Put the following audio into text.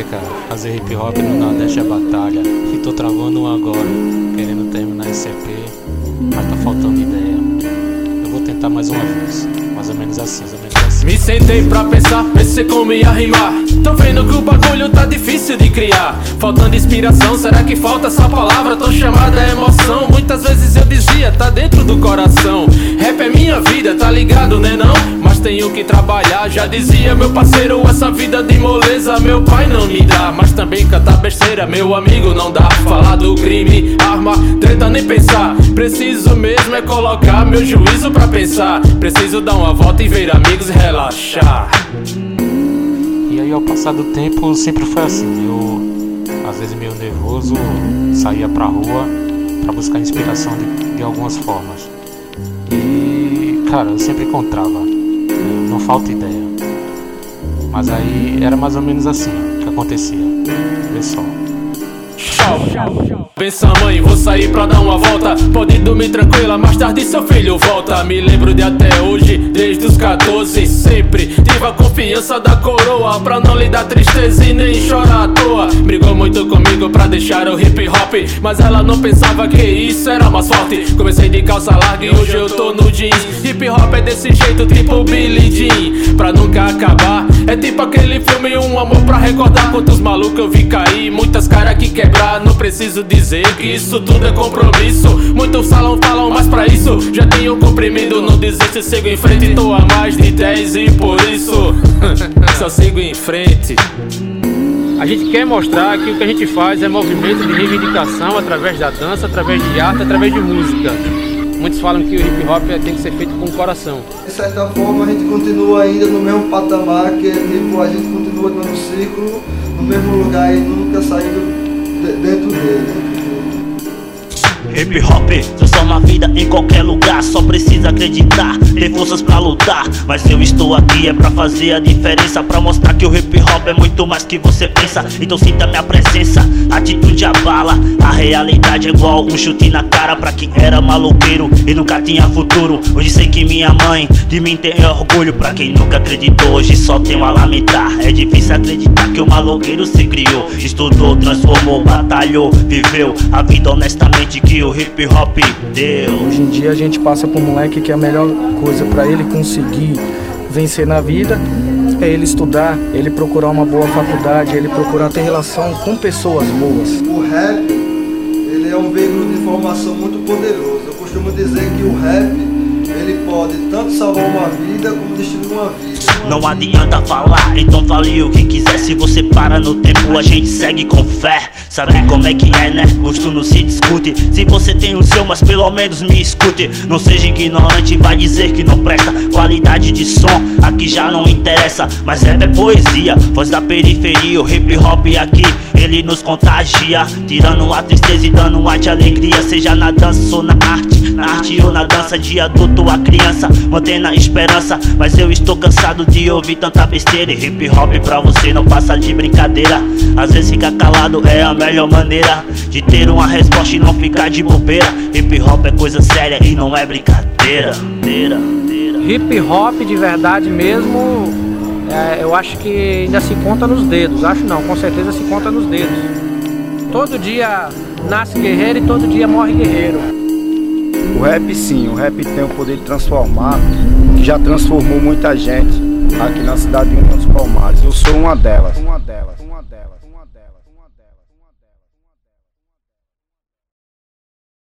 cara, fazer hip hop no Nordeste é batalha. E tô travando um agora, querendo terminar esse EP, mas tá faltando ideia. Eu vou tentar mais uma vez, mais ou menos assim, Me sentei pra pensar, pensei como ia rimar. Tô vendo que o bagulho tá difícil de criar. Faltando inspiração, será que falta essa palavra tão chamada emoção? Muitas vezes eu dizia, tá dentro do coração. Rap é minha vida, tá ligado, né não? Mas tenho que trabalhar, já dizia meu parceiro. Essa vida de moleza meu pai não me dá. Mas também cantar besteira, meu amigo, não dá. Falar do crime, arma, treta nem pensar. Preciso mesmo é colocar meu juízo pra pensar. Preciso dar uma volta e ver amigos e relaxar. E aí ao passar do tempo sempre foi assim. Eu, às vezes meio nervoso, saía pra rua pra buscar inspiração de algumas formas. E cara, eu sempre encontrava, não falta ideia. Mas aí era mais ou menos assim que acontecia. Vê só. Pensa mãe, vou sair pra dar uma volta. Pode dormir tranquila, mais tarde seu filho volta. Me lembro de até hoje, desde os 14. Sempre tive a confiança da coroa pra não lhe dar tristeza e nem chorar à toa. Brigou muito comigo pra deixar o hip hop, mas ela não pensava que isso era mais forte. Comecei de calça larga e hoje eu tô no jeans. Hip hop é desse jeito, tipo Billie Jean, pra nunca acabar. É tipo aquele filme, um amor pra recordar. Quantos malucos eu vi cair, muitas caras que quebrar. Não preciso dizer que isso tudo é compromisso. Muitos falam, mas pra isso já tenho comprimido. Não desisto, sigo em frente, tô há mais de 10 e por isso só sigo em frente. A gente quer mostrar que o que a gente faz é movimento de reivindicação através da dança, através de arte, através de música. Muitos falam que o hip hop tem que ser feito com o coração. De certa forma a gente continua ainda no mesmo patamar, que é tipo, a gente continua no mesmo ciclo, no mesmo lugar e nunca saindo dentro dele. Hip hop transforma a vida em qualquer lugar. Só precisa acreditar, ter forças pra lutar. Mas eu estou aqui é pra fazer a diferença, pra mostrar que o hip hop é muito mais que você pensa. Então sinta minha presença, atitude abala. A realidade é igual um chute na cara pra quem era maloqueiro e nunca tinha futuro. Hoje sei que minha mãe de mim tem orgulho. Pra quem nunca acreditou, hoje só tenho a lamentar. É difícil acreditar que o maloqueiro se criou, estudou, transformou, batalhou, viveu a vida honestamente que o hip hop deu. Hoje em dia a gente passa por um moleque que a melhor coisa pra ele conseguir vencer na vida é ele estudar, ele procurar uma boa faculdade, ele procurar ter relação com pessoas boas. O rap, ele é um veículo de informação muito poderoso. Eu costumo dizer que o rap, ele pode tanto salvar uma vida como destruir uma vida. Não adianta falar, então fale o que quiser. Se você para no tempo, a gente segue com fé. Sabe como é que é, né? Gosto não se discute. Se você tem o seu, mas pelo menos me escute. Não seja ignorante, vai dizer que não presta. Qualidade de som, aqui já não interessa. Mas rap é poesia, voz da periferia. O hip hop aqui, ele nos contagia, tirando a tristeza e dando ar de alegria. Seja na dança ou na arte ou na dança. De adulto a criança, mantendo a esperança. Mas eu estou cansado de ouvir tanta besteira. E hip hop pra você não passa de brincadeira. Às vezes ficar calado é a melhor maneira de ter uma resposta e não ficar de bobeira. Hip hop é coisa séria e não é brincadeira. Hip hop de verdade mesmo, eu acho que ainda se conta nos dedos. Acho não, com certeza se conta nos dedos. Todo dia nasce guerreiro e todo dia morre guerreiro. O rap sim, o rap tem o poder de transformar, que já transformou muita gente aqui na cidade de União dos Palmares. Eu sou uma delas.